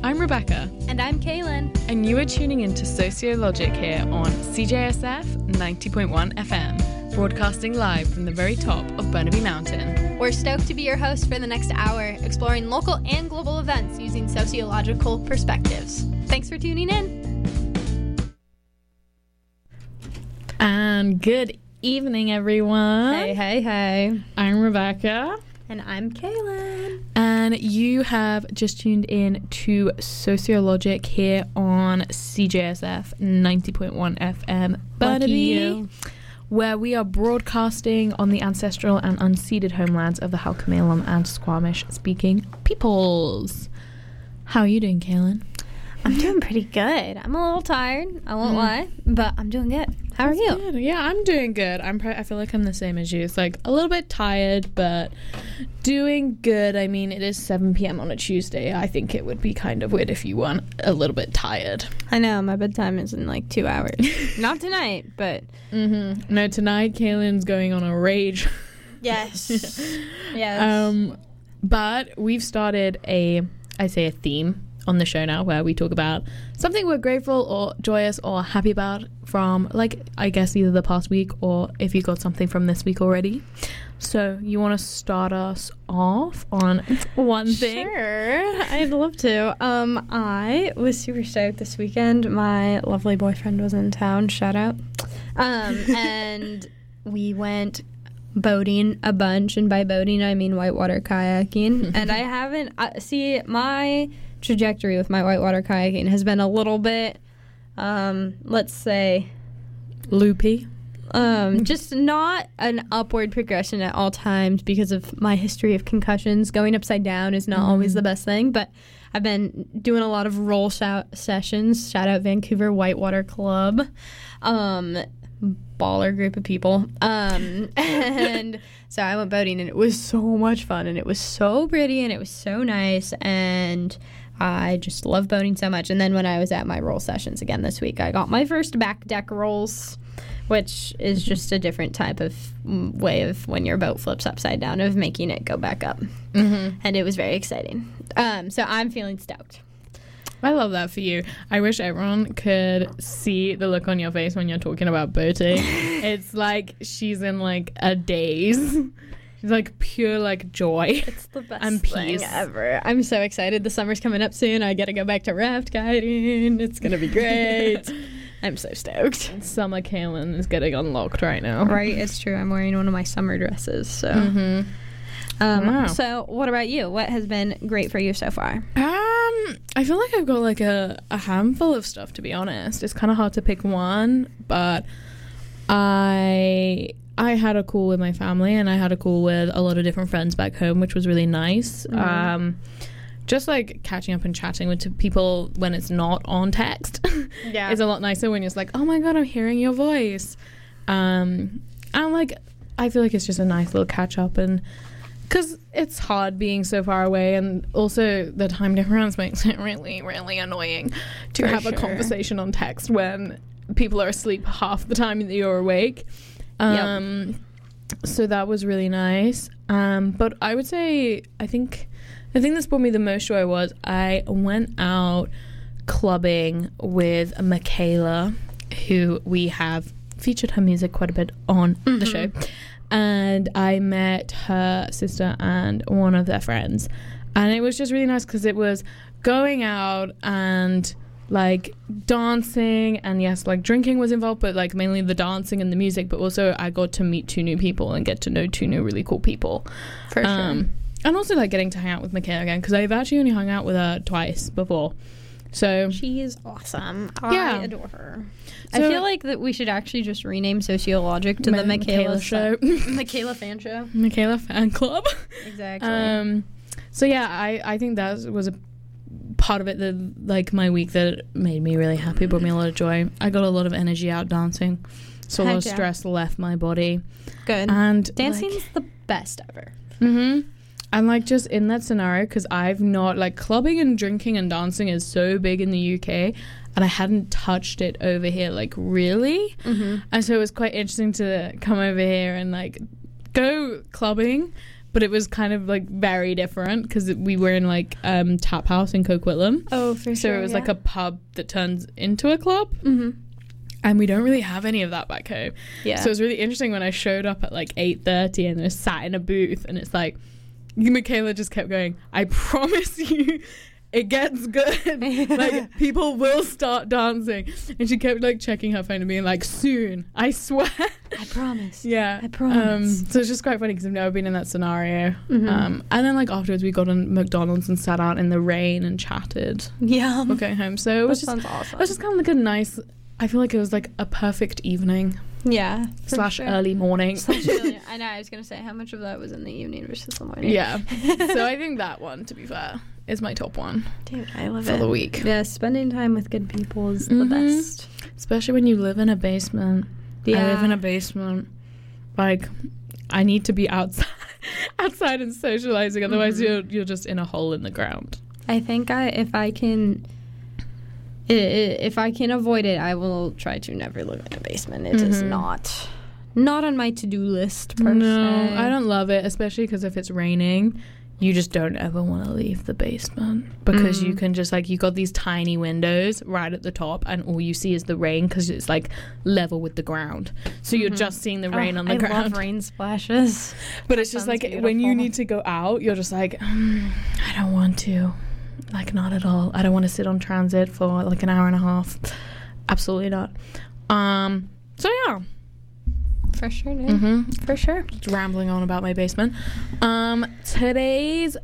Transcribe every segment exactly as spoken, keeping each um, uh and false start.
I'm Rebecca. And I'm Kaylin. And you are tuning into Sociologic here on C J S F ninety point one F M, broadcasting live from the very top of Burnaby Mountain. We're stoked to be your host for the next hour, exploring local and global events using sociological perspectives. Thanks for tuning in. And good evening, everyone. Hey, hey, hey. I'm Rebecca. And I'm Kaylin. And you have just tuned in to Sociologic here on C J S F ninety point one F M Burnaby, where we are broadcasting on the ancestral and unceded homelands of the Halkomelem and Squamish-speaking peoples. How are you doing, Kaylin? I'm doing pretty good. I'm a little tired, I won't mm. lie, but I'm doing good. How That's are you? Good. Yeah, I'm doing good. I'm. Pro- I feel like I'm the same as you. It's like a little bit tired, but doing good. I mean, it is seven p.m. on a Tuesday. I think it would be kind of weird if you weren't a little bit tired. I know. My bedtime is in like two hours. Not tonight, but... Mm-hmm. No, tonight Kaylin's going on a rage. Yes. Yes. Um, but we've started a, I say a theme on the show now where we talk about something we're grateful or joyous or happy about from, like, I guess either the past week or if you got something from this week already. So you want to start us off on one thing? Sure, I'd love to. Um, I was super stoked this weekend. My lovely boyfriend was in town. Shout out. Um, and we went boating a bunch, and by boating I mean whitewater kayaking. And I haven't uh, see my trajectory with my whitewater kayaking has been a little bit, um, let's say, loopy. Um, just not an upward progression at all times because of my history of concussions. Going upside down is not mm. always the best thing, but I've been doing a lot of roll shout sessions. Shout out Vancouver Whitewater Club. Um, baller group of people. Um, and so I went boating, and it was so much fun, and it was so pretty, and it was so nice, and I just love boating so much. And then when I was at my roll sessions again this week, I got my first back deck rolls, which is just a different type of way of when your boat flips upside down, of making it go back up. Mm-hmm. And it was very exciting. Um, so I'm feeling stoked. I love that for you. I wish everyone could see the look on your face when you're talking about boating. It's like she's in like a daze. It's like pure like joy. It's the best and thing peace. ever. I'm so excited. The summer's coming up soon. I get to go back to raft guiding. It's going to be great. I'm so stoked. Summer Kaylin is getting unlocked right now. Right, it's true. I'm wearing one of my summer dresses. So, mm-hmm. um, wow. So what about you? What has been great for you so far? Um, I feel like I've got like a, a handful of stuff, to be honest. It's kind of hard to pick one, but I I had a call with my family, and I had a call with a lot of different friends back home, which was really nice. Mm-hmm. Um, just like catching up and chatting with people when it's not on text yeah. is a lot nicer when you're just like, oh my god, I'm hearing your voice. Um, and like, I feel like it's just a nice little catch up, and because it's hard being so far away, and also the time difference makes it really, really annoying to For have sure. a conversation on text when people are asleep half the time that you're awake. Um, yep. So that was really nice. Um, but I would say, I think, the thing that's brought me the most joy was I went out clubbing with Michaela, who we have featured her music quite a bit on mm-hmm. the show. And I met her sister and one of their friends. And it was just really nice because it was going out and like dancing, and yes, like drinking was involved, but like mainly the dancing and the music. But also I got to meet two new people and get to know two new really cool people. For sure. Um, and also like getting to hang out with Michaela again, because I've actually only hung out with her twice before. So she is awesome. Yeah. I adore her. So, I feel like that we should actually just rename Sociologic to Ma- the Michaela, Michaela show. Michaela fan show. Michaela fan club. Exactly. Um, so yeah, I, I think that was a part of it that, like, my week that made me really happy, brought me a lot of joy. I got a lot of energy out dancing. So a lot of yeah. stress left my body. Good. And dancing's like, the best ever. Mm-hmm. And like just in that scenario, because I've not, like, clubbing and drinking and dancing is so big in the U K, and I hadn't touched it over here, like, really. Mm-hmm. And so it was quite interesting to come over here and like go clubbing, but it was kind of like very different because we were in like um, Tap House in Coquitlam. Oh, for so sure. it was yeah. like a pub that turns into a club. Mm-hmm. And we don't really have any of that back home. Yeah. So it was really interesting when I showed up at like eight thirty and I was sat in a booth and it's like, Michaela just kept going, I promise you, it gets good. Like, people will start dancing. And she kept like checking her phone and being like, soon, I swear. I promise. Yeah. I promise. Um, so it's just quite funny because I've never been in that scenario. Mm-hmm. Um, and then like afterwards we got on McDonald's and sat out in the rain and chatted. Yeah. We're going home. So it was that just, sounds awesome. it was just kind of like a nice, I feel like it was like a perfect evening Yeah. slash sure. early morning. Slash early- I know, I was going to say, how much of that was in the evening versus the morning? Yeah. So I think that one, to be fair, is my top one. Dude, I love for it. the week. Yeah, spending time with good people is Mhm. the best. Especially when you live in a basement. Yeah. I live in a basement. Like, I need to be outside, outside and socializing. Otherwise, Mhm. you're you're just in a hole in the ground. I think I, if I can, i- i- if I can avoid it, I will try to never live in a basement. It is Mhm. not, not on my to-do list per No, se. I don't love it, especially because if it's raining, you just don't ever want to leave the basement because Mm. you can just like you got these tiny windows right at the top, and all you see is the rain because it's like level with the ground. So you're Mhm. just seeing the Oh, rain on the I ground. love rain splashes. But it's just Sounds like when you beautiful. need to go out, you're just like, mm, I don't want to. Like, not at all. I don't want to sit on transit for like an hour and a half. Absolutely not. Um. So yeah. For sure, dude. Mm-hmm. For sure. Just rambling on about my basement. Um. Today's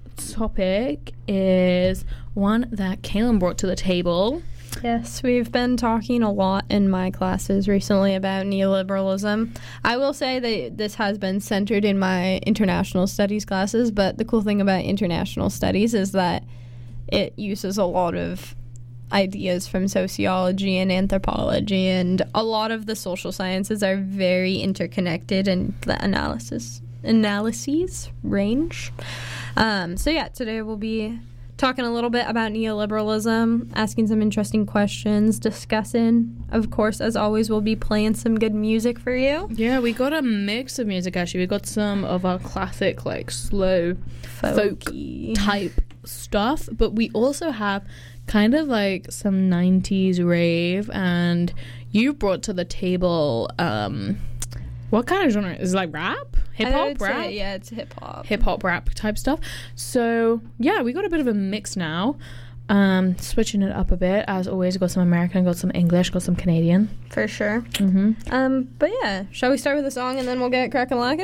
topic is one that Kaylin brought to the table. Yes, we've been talking a lot in my classes recently about neoliberalism. I will say that this has been centered in my international studies classes, but the cool thing about international studies is that it uses a lot of ideas from sociology and anthropology, and a lot of the social sciences are very interconnected in the analysis analyses range. Um, so yeah, today we'll be talking a little bit about neoliberalism, asking some interesting questions, discussing. Of course, as always, we'll be playing some good music for you. Yeah, we got a mix of music actually. We got some of our classic, like, slow folk Folky. type stuff, but we also have kind of like some nineties rave, and you brought to the table um what kind of genre is it, like rap, hip I would hop, rap, say, yeah, it's hip hop. hip hop rap type stuff. So yeah, we got a bit of a mix now. Um, switching it up a bit. As always, got some American, got some English, got some Canadian. For sure. Mm-hmm. Um, but yeah, shall we start with a song and then we'll get cracking lacking?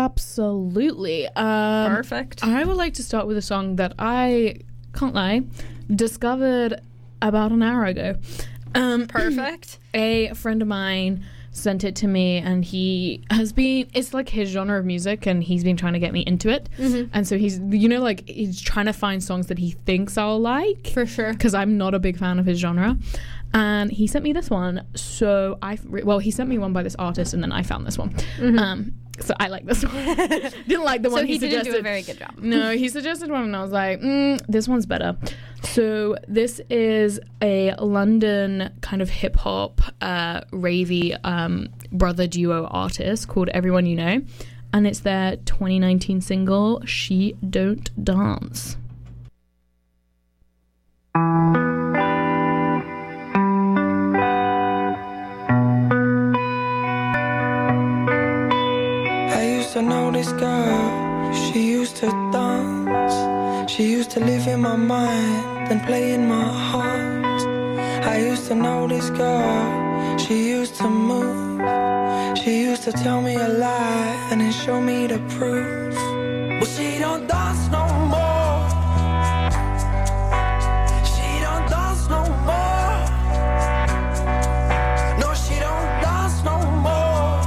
Absolutely. Um, Perfect. I would like to start with a song that I can't lie discovered about an hour ago. Um, Perfect. A friend of mine sent it to me, and he has been, it's like his genre of music, and he's been trying to get me into it. Mm-hmm. And so he's, you know, like he's trying to find songs that he thinks I'll like, For sure. because I'm not a big fan of his genre. And he sent me this one. So I, well, he sent me one by this artist, and then I found this one. Mhm. Um, so I like this one. Didn't like the one So he, he didn't suggested. do a very good job. No, he suggested one, and I was like, mm, this one's better. So this is a London kind of hip hop, uh, ravey um, brother duo artist called Everyone You Know, and it's their twenty nineteen single "She Don't Dance." I used to know this girl, she used to dance. She used to live in my mind, then play in my heart. I used to know this girl, she used to move. She used to tell me a lie and then show me the proof. But she don't dance no more. She don't dance no more. No, she don't dance no more.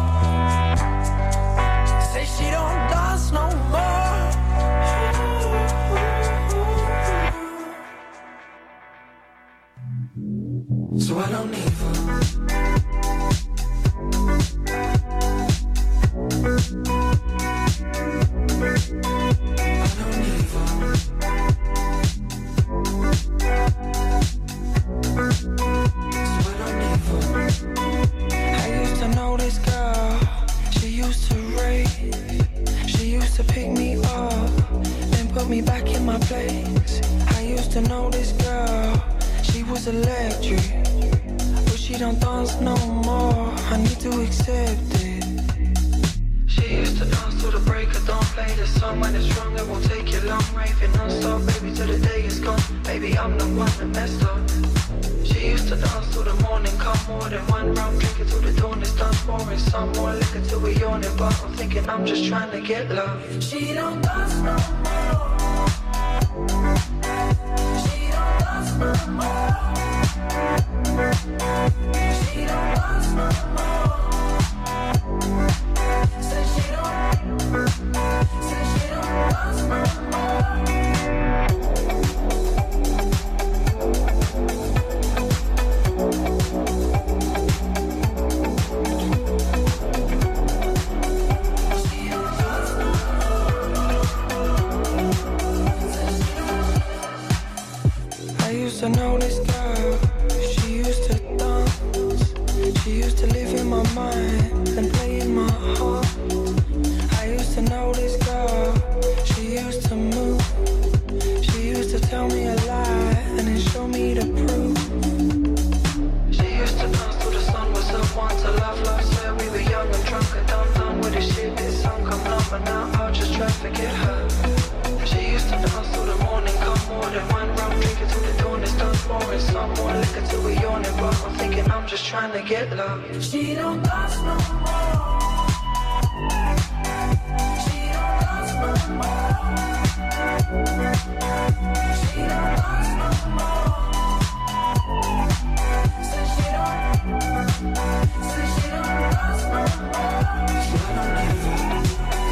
Say she don't dance no more. So I don't need her. I don't need her. So I don't need her. I used to know this girl. She used to rave. She used to pick me up. was electric, but she don't dance no more. I need to accept it. She used to dance till the break of dawn. Play the song when it's wrong, it won't take you long. Raving non-stop, baby, till the day is gone. Baby, I'm the one that messed up. She used to dance till the morning, come more than one round, drink it till the dawn is done. Pouring some more liquor till we yawning, but I'm thinking I'm just trying to get love. She don't dance no more. She don't dance no more. She don't dance no more. Say she don't, say she don't dance no more. I know this girl, she used to dance. She used to live in my mind and play in my heart. I used to know this girl, she used to move. She used to tell me a lie and then show me the proof. She used to dance till the sun was up, want to love, love, swear we were young and drunk and dumb, done with the shit, this song come up, but now I'll just try to forget her. She used to dance till the morning, come more than one round, drink it till the dawn is done, pouring some more liquor till we yawning, but I'm thinking I'm just trying to get love. She don't dance no more. She don't dance no more. She don't dance no more. Say she don't, say she don't dance no more. She don't ever.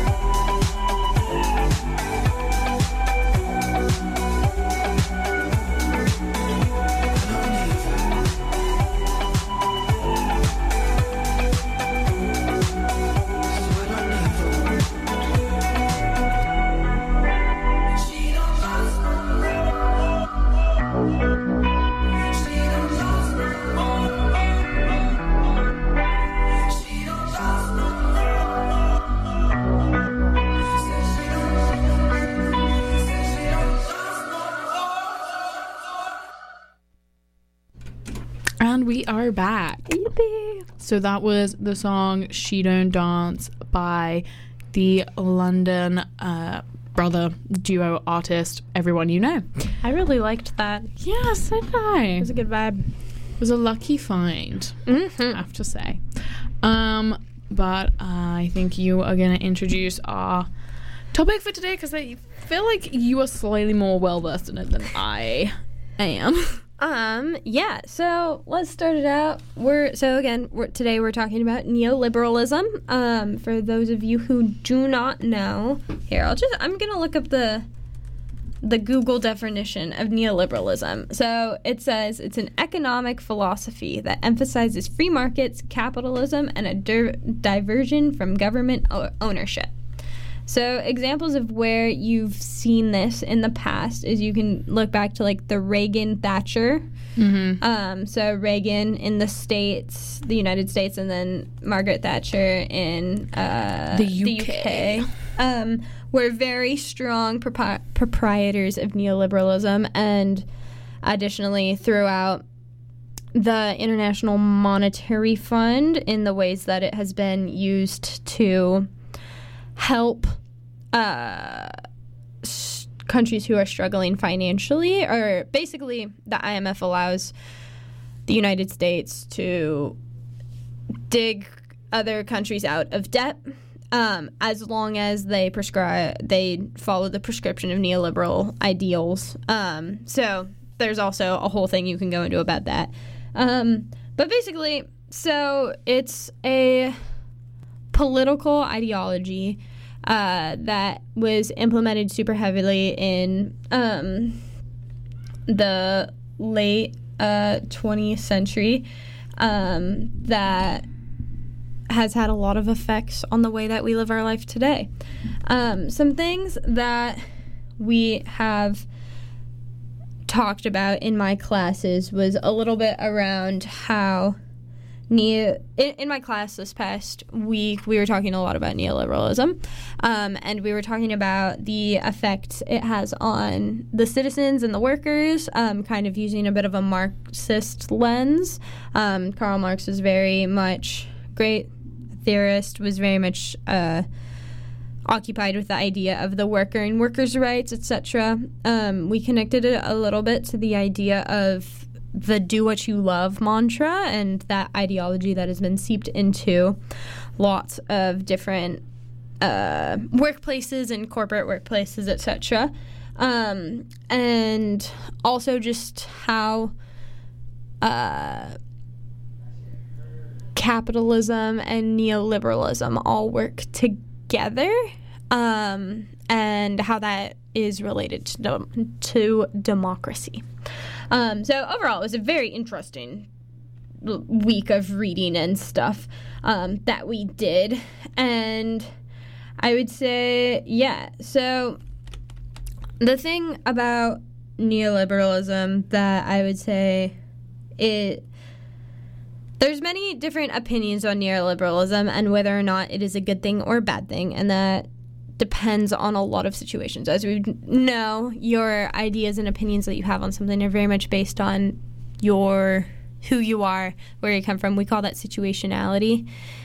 And we are back. Yippee. So that was the song She Don't Dance by the London uh, brother duo artist, Everyone You Know. I really liked that. Yeah, so did I. It was a good vibe. It was a lucky find, Mm-hmm. I have to say. Um, but I think you are going to introduce our topic for today because I feel like you are slightly more well-versed in it than I am. Um, yeah, so let's start it out. We're, so again, we're, today we're talking about neoliberalism. Um, for those of you who do not know, here, I'll just, I'm gonna look up the, the Google definition of neoliberalism. So it says it's an economic philosophy that emphasizes free markets, capitalism, and a dir- diversion from government o- ownership. So examples of where you've seen this in the past is you can look back to like the Reagan Thatcher. Mm-hmm. Um, so Reagan in the States, the United States, and then Margaret Thatcher in uh, The U K. The U K. Um, were very strong propri- proprietors of neoliberalism, and additionally throughout the International Monetary Fund in the ways that it has been used to help uh, s- countries who are struggling financially, or basically the I M F allows the United States to dig other countries out of debt um, as long as they prescribe, they follow the prescription of neoliberal ideals. Um, so there's also a whole thing you can go into about that. Um, but basically, so it's a political ideology uh, that was implemented super heavily in um, the late uh, twentieth century um, that has had a lot of effects on the way that we live our life today. Um, some things that we have talked about in my classes was a little bit around how neo in, in my class this past week, we were talking a lot about neoliberalism, um, and we were talking about the effect it has on the citizens and the workers, um, kind of using a bit of a Marxist lens. Um, Karl Marx was very much great theorist, was very much uh, occupied with the idea of the worker and workers' rights, et cetera. Um, we connected it a little bit to the idea of the do what you love mantra and that ideology that has been seeped into lots of different uh, workplaces and corporate workplaces, et cetera. Um, and also just how uh, capitalism and neoliberalism all work together, um, and how that is related to, dem- to democracy. Um, so overall, it was a very interesting l- week of reading and stuff um, that we did. And I would say, yeah, so the thing about neoliberalism that I would say it there's many different opinions on neoliberalism and whether or not it is a good thing or a bad thing, and that depends on a lot of situations. As we know, your ideas and opinions that you have on something are very much based on your who you are, where you come from. We call that situationality,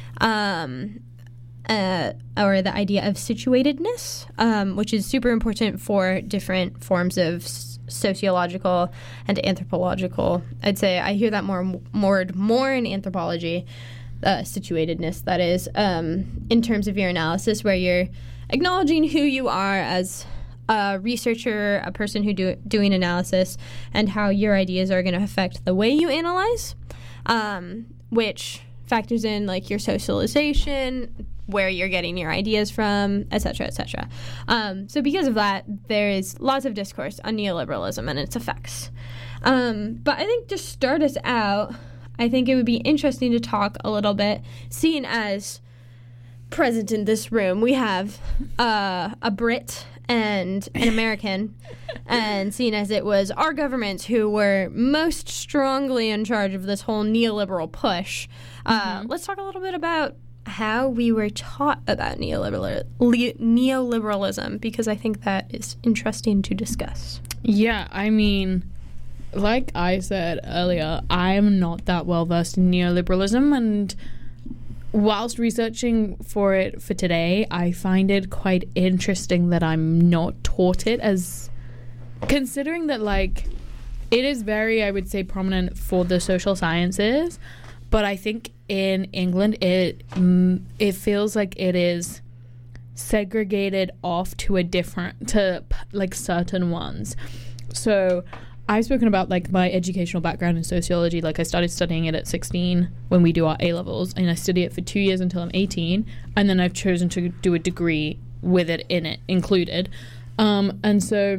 um, uh, or the idea of situatedness, um, which is super important for different forms of s- sociological and anthropological. I'd say I hear that more more more in anthropology, uh, situatedness. That is, um, in terms of your analysis, where you're acknowledging who you are as a researcher, a person who do doing analysis, and how your ideas are going to affect the way you analyze, um, which factors in like your socialization, where you're getting your ideas from, et cetera, et cetera. Um, so because of that, there is lots of discourse on neoliberalism and its effects. Um, but I think to start us out, I think it would be interesting to talk a little bit, seeing as present in this room, we have uh, a Brit and an American, and seeing as it was our governments who were most strongly in charge of this whole neoliberal push, uh, mm-hmm. let's talk a little bit about how we were taught about neoliberal, le- neoliberalism, because I think that is interesting to discuss. Yeah, I mean, like I said earlier, I am not that well versed in neoliberalism, and whilst researching for it for today, I find it quite interesting that I'm not taught it, as considering that, like, it is very, I would say, prominent for the social sciences, but I think in England it mm, it feels like it is segregated off to a different, to like certain ones. So I've spoken about like my educational background in sociology. Like I started studying it at sixteen when we do our A-levels, and I study it for two years until I'm eighteen, and then I've chosen to do a degree with it in it included. Um, and so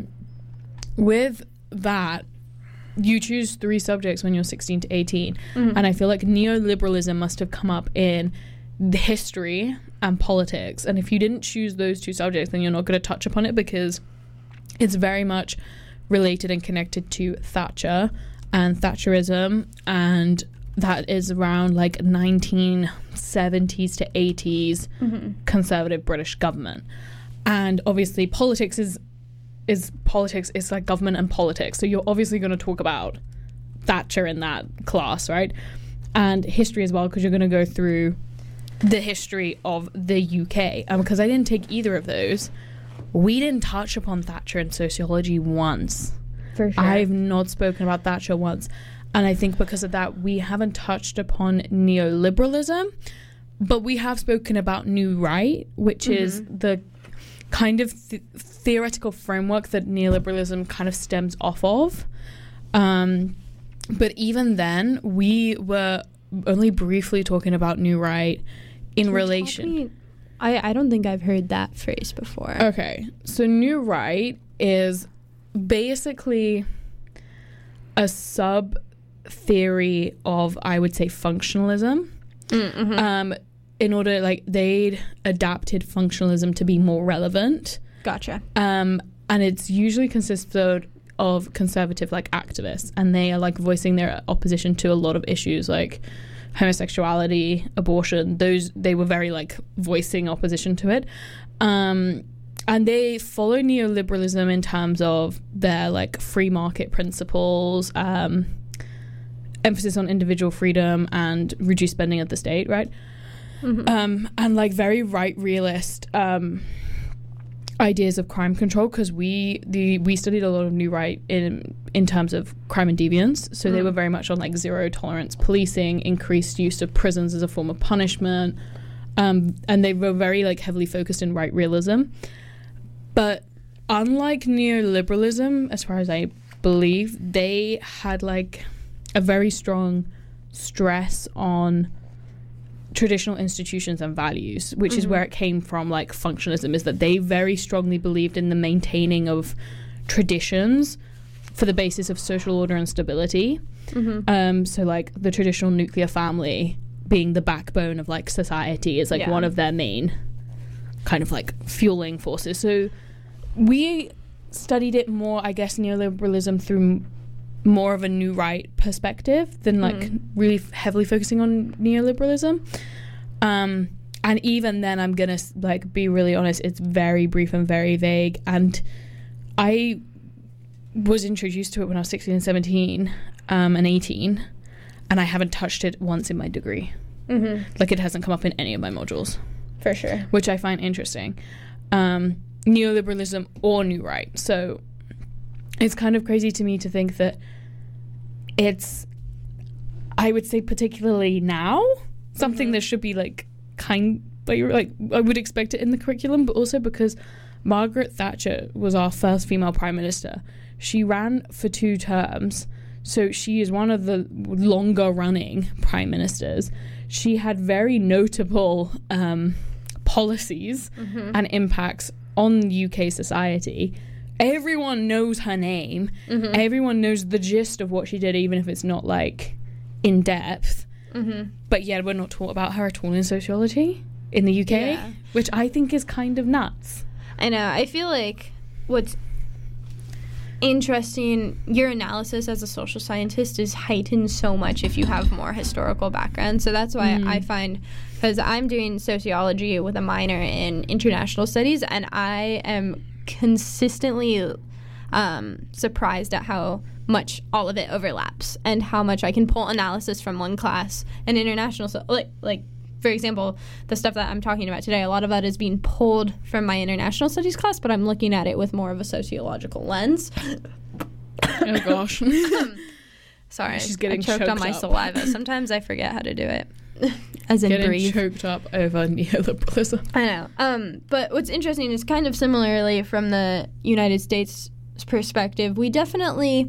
with that, you choose three subjects when you're sixteen to eighteen, mm-hmm. and I feel like neoliberalism must have come up in the history and politics. And if you didn't choose those two subjects, then you're not going to touch upon it, because it's very much related and connected to Thatcher and Thatcherism, and that is around like nineteen seventies to eighties mm-hmm. conservative British government. And obviously politics is is politics is like government and politics, so you're obviously going to talk about Thatcher in that class, right? And history as well, because you're going to go through the history of the U K. And because I didn't take either of those, we didn't touch upon Thatcher in sociology once. For sure. I've not spoken about Thatcher once. And I think because of that, we haven't touched upon neoliberalism, but we have spoken about New Right, which mm-hmm. is the kind of th- theoretical framework that neoliberalism kind of stems off of. Um, but even then, we were only briefly talking about New Right in We're relation... Talking- I, I don't think I've heard that phrase before. Okay. So New Right is basically a sub-theory of, I would say, functionalism. Mm-hmm. Um, in order, like, they'd adapted functionalism to be more relevant. Gotcha. Um, and it's usually consisted of conservative, like, activists. And they are, like, voicing their opposition to a lot of issues, like homosexuality, abortion, those they were very like voicing opposition to it. Um, and they follow neoliberalism in terms of their like free market principles, um, emphasis on individual freedom and reduced spending of the state, right? Mm-hmm. Um, and like very right realist um, ideas of crime control, because we the we studied a lot of New Right in in terms of crime and deviance. So mm. they were very much on like zero tolerance policing, increased use of prisons as a form of punishment, um, and they were very like heavily focused in right realism. But unlike neoliberalism, as far as I believe, they had like a very strong stress on traditional institutions and values, which mm-hmm. is where it came from. Like functionalism is that they very strongly believed in the maintaining of traditions for the basis of social order and stability. Mm-hmm. Um, so like the traditional nuclear family being the backbone of like society is like yeah. one of their main kind of like fueling forces. So we studied it more, I guess, neoliberalism through more of a New Right perspective than like mm. really f- heavily focusing on neoliberalism. Um, and even then, I'm gonna like be really honest, it's very brief and very vague. And I was introduced to it when I was sixteen and seventeen um, and eighteen, and I haven't touched it once in my degree. Mm-hmm. Like it hasn't come up in any of my modules. For sure. Which I find interesting. Um, neoliberalism or New Right. So it's kind of crazy to me to think that it's, I would say particularly now, something mm-hmm. that should be like kind, like, like I would expect it in the curriculum, but also because Margaret Thatcher was our first female prime minister. She ran for two terms, so she is one of the longer running prime ministers. She had very notable um, policies mm-hmm. and impacts on U K society. Everyone knows her name. Mm-hmm. Everyone knows the gist of what she did, even if it's not like in depth. Mm-hmm. But yet we're not taught about her at all in sociology in the U K, yeah. which I think is kind of nuts. I know. I feel like what's interesting, your analysis as a social scientist is heightened so much if you have more historical background. So that's why mm. I find, because I'm doing sociology with a minor in international studies, and I am consistently um, surprised at how much all of it overlaps and how much I can pull analysis from one class and international. So, like, like for example, the stuff that I'm talking about today, a lot of that is being pulled from my international studies class, but I'm looking at it with more of a sociological lens. Oh gosh. Sorry, she's getting I choked, choked on my up. saliva. Sometimes I forget how to do it. As in getting breathe. choked up over neoliberalism. I know. Um, but what's interesting is kind of similarly from the United States perspective, we definitely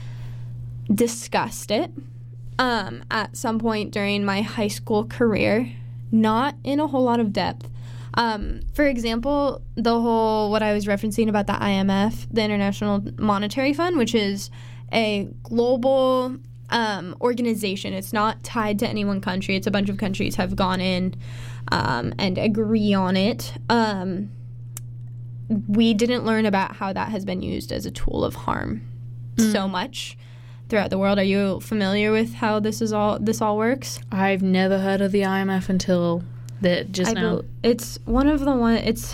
discussed it um, at some point during my high school career, not in a whole lot of depth. Um, for example, the whole, what I was referencing about the I M F, the International Monetary Fund, which is a global um, organization. It's not tied to any one country. It's a bunch of countries have gone in um, and agree on it. Um, we didn't learn about how that has been used as a tool of harm mm. so much throughout the world. Are you familiar with how this is all this all works? I've never heard of the I M F until the just I now. Be- it's one of the one. It's.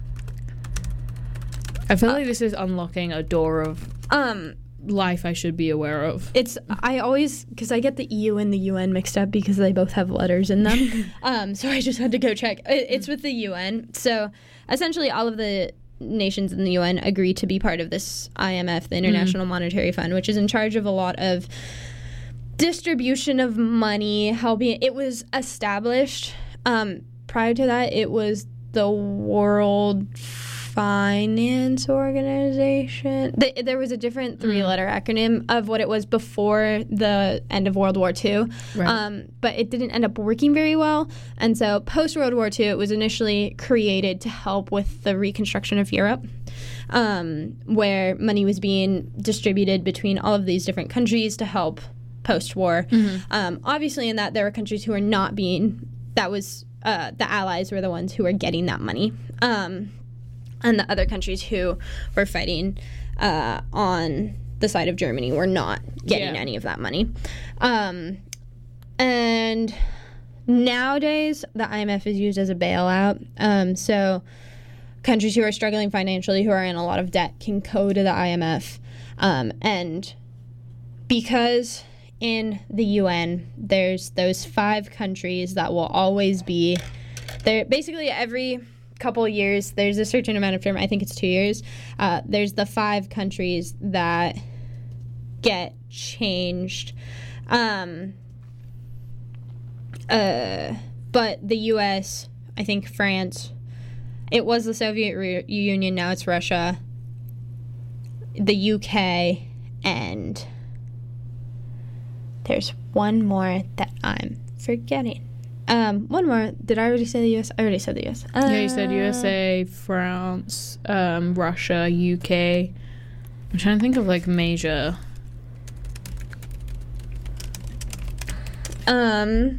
I feel uh, like this is unlocking a door of um life I should be aware of. It's I always because I get the E U and the U N mixed up because they both have letters in them. um, so I just had to go check. It, it's with the U N. So essentially, all of the nations in the U N agree to be part of this I M F, the International mm. Monetary Fund, which is in charge of a lot of distribution of money, helping. It was established. Um, prior to that, it was the World Finance Organization. The, there was a different three-letter mm. acronym of what it was before the end of World War Two, right. um, but it didn't end up working very well. And so post-World War Two, it was initially created to help with the reconstruction of Europe, um, where money was being distributed between all of these different countries to help post-war. Mm-hmm. Um, obviously, in that, there were countries who were not being, that was, uh, the allies were the ones who were getting that money. Um, and the other countries who were fighting uh, on the side of Germany were not getting yeah. any of that money. Um, and nowadays, the I M F is used as a bailout. Um, so countries who are struggling financially, who are in a lot of debt, can go to the I M F. Um, and because in the U N, there's those five countries that will always be there. Basically, every couple of years, there's a certain amount of term. I think it's two years. Uh, there's the five countries that get changed. Um, uh, but the U S, I think France, it was the Soviet Re- Union, now it's Russia, the U K, and there's one more that I'm forgetting. Um, one more. Did I already say the U S? I already said the U S. Uh, yeah, you said U S A, France, um, Russia, U K. I'm trying to think of like major. Um.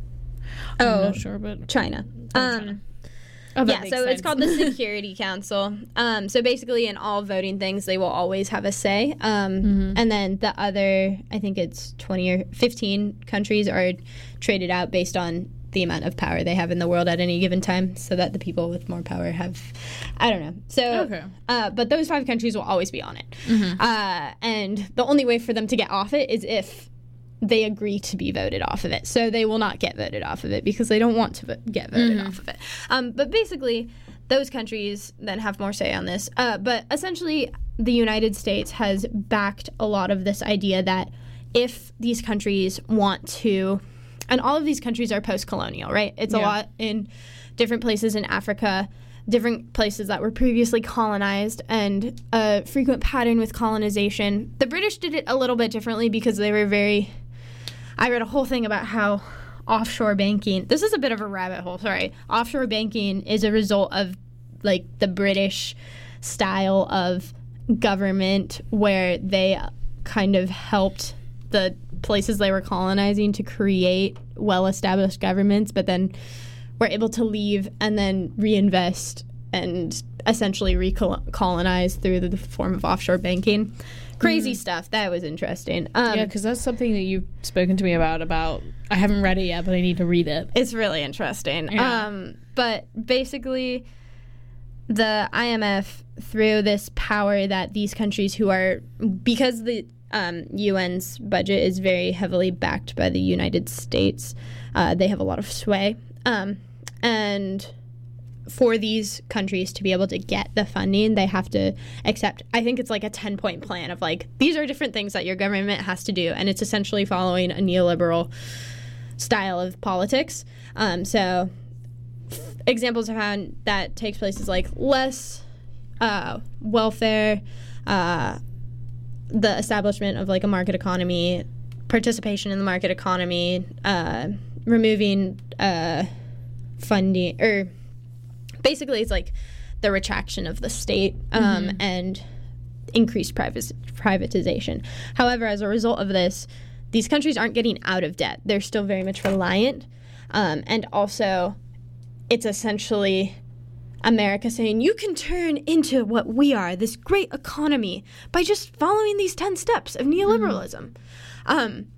I'm Oh, not sure, but China. Oh, Um. China. Oh, that Yeah, makes so it's sense. called the Security Council. Um, so basically, in all voting things, they will always have a say. Um, Mhm. And then the other, I think it's twenty or fifteen countries are traded out based on the amount of power they have in the world at any given time, so that the people with more power have, I don't know. So, Okay. uh, but those five countries will always be on it. Mhm. Uh, and the only way for them to get off it is if they agree to be voted off of it. So they will not get voted off of it because they don't want to vo- get voted Mhm. off of it. Um, but basically, those countries then have more say on this. Uh, but essentially, the United States has backed a lot of this idea that if these countries want to, and all of these countries are post-colonial, right? It's a Yeah. lot in different places in Africa, different places that were previously colonized, and a frequent pattern with colonization. The British did it a little bit differently because they were very... I read a whole thing about how offshore banking... This is a bit of a rabbit hole, sorry. Offshore banking is a result of, like, the British style of government where they kind of helped the places they were colonizing to create well-established governments, but then were able to leave and then reinvest and essentially recolonize through the form of offshore banking. Crazy Mm. stuff. That was interesting. Um, Yeah, because that's something that you've spoken to me about. About I haven't read it yet, but I need to read it. It's really interesting. Yeah. Um, but basically, the I M F, through this power that these countries who are, because the um, U N's budget is very heavily backed by the United States, uh, they have a lot of sway. Um, and for these countries to be able to get the funding, they have to accept, I think it's like a ten-point plan of like, these are different things that your government has to do. And it's essentially following a neoliberal style of politics. Um, so examples of how that takes place is like less uh, welfare, uh, the establishment of like a market economy, participation in the market economy, uh, removing uh, funding, or basically it's like the retraction of the state um, Mm-hmm. and increased privac- privatization. However, as a result of this, these countries aren't getting out of debt. They're still very much reliant. Um, and also, it's essentially America saying, you can turn into what we are, this great economy, by just following these ten steps of neoliberalism. Um,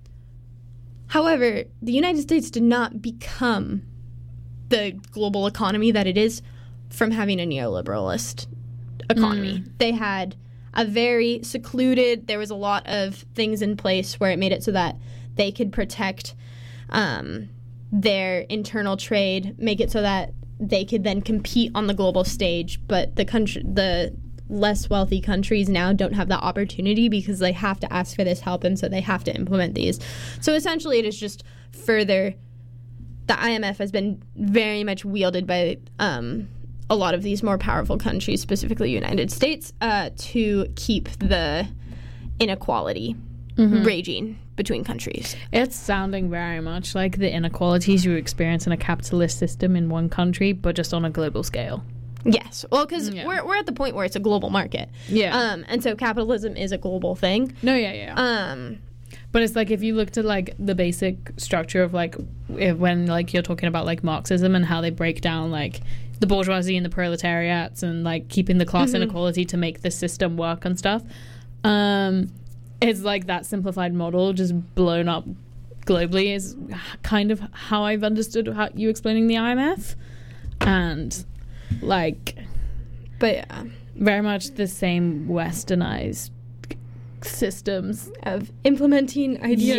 however, the United States did not become the global economy that it is from having a neoliberalist economy. They had a very secluded, there was a lot of things in place where it made it so that they could protect um, their internal trade, make it so that they could then compete on the global stage. But the country, the less wealthy countries now don't have that opportunity because they have to ask for this help, and so they have to implement these. So essentially it is just further, the I M F has been very much wielded by um, a lot of these more powerful countries, specifically the United States, uh, to keep the inequality Mm-hmm. raging between countries. It's sounding very much like the inequalities you experience in a capitalist system in one country, but just on a global scale. Yes. Well, because Yeah. we're, we're at the point where it's a global market. Yeah. Um, and so capitalism is a global thing. no, yeah, yeah. Um, But it's like if you looked at like the basic structure of like if, when like you're talking about like Marxism and how they break down like the bourgeoisie and the proletariats and like keeping the class Mhm. inequality to make the system work and stuff. Um, it's like that simplified model just blown up globally is kind of how I've understood how you explaining the I M F, and like, but yeah, very much the same westernized systems of implementing ideas